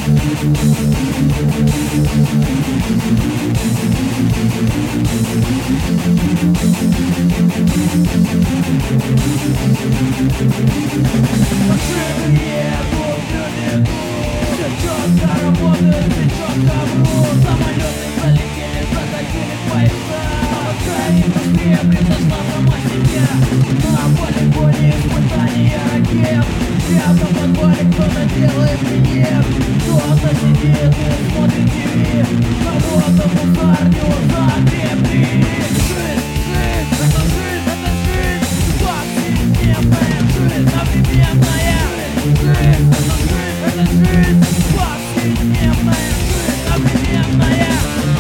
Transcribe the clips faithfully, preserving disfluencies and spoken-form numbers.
Машины едут в минуту, все четко работает и четко врут. Самолеты залетели, закатили поезда, а Украина быстрее превзошла сама себя. На полигоне испытания ракет, где-то в подвале кто-то делает минет. Кто-то сидит и смотрит ТВ, кого-то в мусарню загребли. Жизнь, жизнь, это жизнь, это жизнь, повседневная жизнь, современная. Жизнь, это жизнь, это жизнь, повседневная жизнь, современная.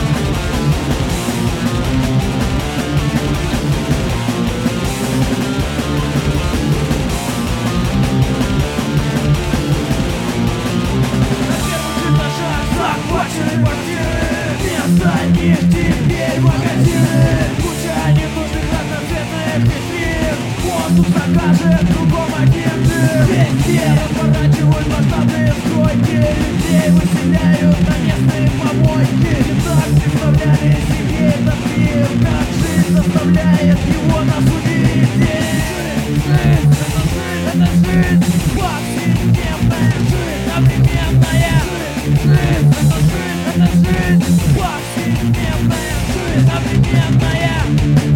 Захвачены квартиры, вместо них теперь магазины. Куча ненужных разноцветных витрин, воздух закажет кругом агенты. Везде разворачивают масштабные стройки, людей выселяют на местные помойки. И так представляли себе этот мир, как жизнь заставляет его нас увидеть. Жизнь, это жизнь, это жизнь, повседневная жизнь, современная. Жизнь, это жизнь, это жизнь, повседневная жизнь, современная.